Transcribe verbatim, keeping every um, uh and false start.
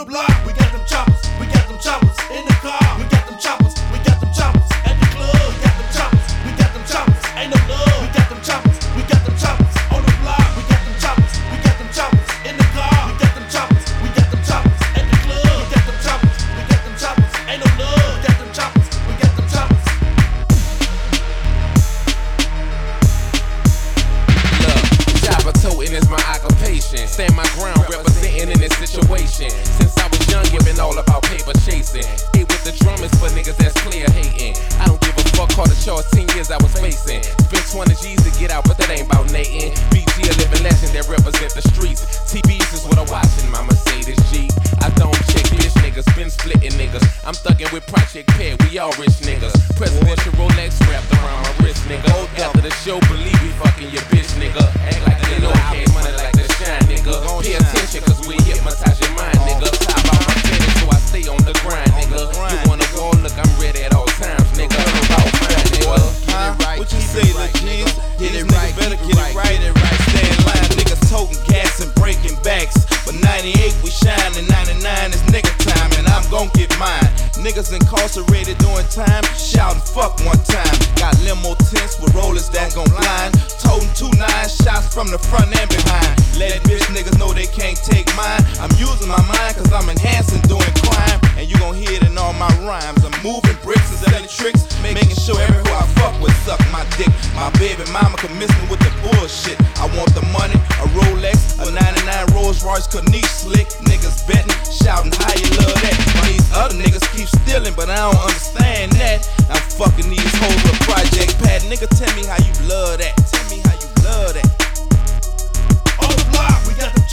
the block, we got them choppers, we got them choppers. In the car, we got them choppers, we got them choppers. At the club, we got them choppers, we got them choppers. Ain't no love, we got them choppers, we got them choppers. On the block, we got them choppers, we got them choppers. In the car, we got them choppers, we got them choppers. At the club, we got them choppers, we got them choppers. Ain't no love, we got them choppers, we got them choppers. Chopper toting is my occupation. Stand my ground, representing in this situation. Since I was young, giving all about paper chasing. Hit with the drummers for niggas that's clear hating. I don't give a fuck, call the charge ten years I was facing. Spent twenty G's to get out, but that ain't about Nathan. B G a living legend that represent the streets. T Vs is what I'm watching, my Mercedes G. I don't check bitch niggas, been splitting niggas. I'm thugging with Project Pet, we all rich niggas. Presidential Rolex wrapped around my wrist, nigga. After the show, believe we fucking your bitch, nigga. Act like you know I came money like the shine, nigga. Pay attention, cause we hypnotize your mind, nigga. Top out my finish, so I stay on the grind, nigga. You wanna war, look, I'm ready at all times, nigga. About fine, nigga. Huh? What you say, lil' jeans? These niggas better get it right, it right. Stay in line, niggas toting gas and breaking backs. But ninety-eight we shine and ninety-nine is nigga time, and I'm gon' get mine. Niggas incarcerated doing time, shouting fuck one time. Got limo tents with rollers that gon' blind. Toting two nine shots from the front and behind. Let bitch niggas know they can't take mine. I'm using my mind cause I'm enhancing doing crime. And you gon' hear it in all my rhymes. I'm moving bricks and selling tricks, making sure every who I fuck with suck my dick. My baby mama can miss me with the bullshit. I want the money, a Rolex, a ninety-nine Rolls Royce, Corniche slick. Niggas betting, shouting how you love that. These other niggas keep stealing, but I don't understand that. I'm fucking these hoes with Project Pat. Nigga, tell me how you love that. Tell me how you love that. On the block, we got the